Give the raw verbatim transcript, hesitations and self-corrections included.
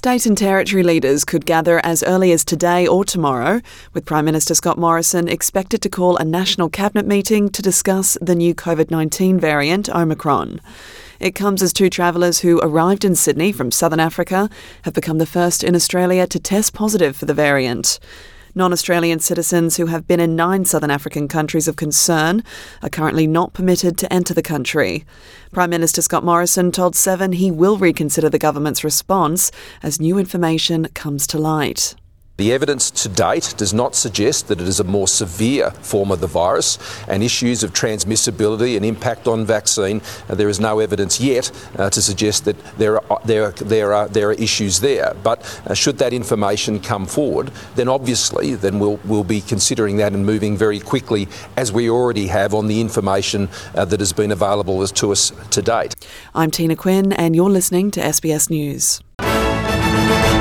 State and territory leaders could gather as early as today or tomorrow, with Prime Minister Scott Morrison expected to call a national cabinet meeting to discuss the new COVID nineteen variant, Omicron. It comes as two travellers who arrived in Sydney from Southern Africa have become the first in Australia to test positive for the variant. Non-Australian citizens who have been in nine Southern African countries of concern are currently not permitted to enter the country. Prime Minister Scott Morrison told Seven he will reconsider the government's response as new information comes to light. The evidence to date does not suggest that it is a more severe form of the virus, and issues of transmissibility and impact on vaccine, uh, there is no evidence yet uh, to suggest that there are, there are, there are, there are issues there. But uh, should that information come forward, then obviously then we'll, we'll be considering that and moving very quickly, as we already have on the information uh, that has been available to us to date. I'm Tina Quinn and you're listening to S B S News.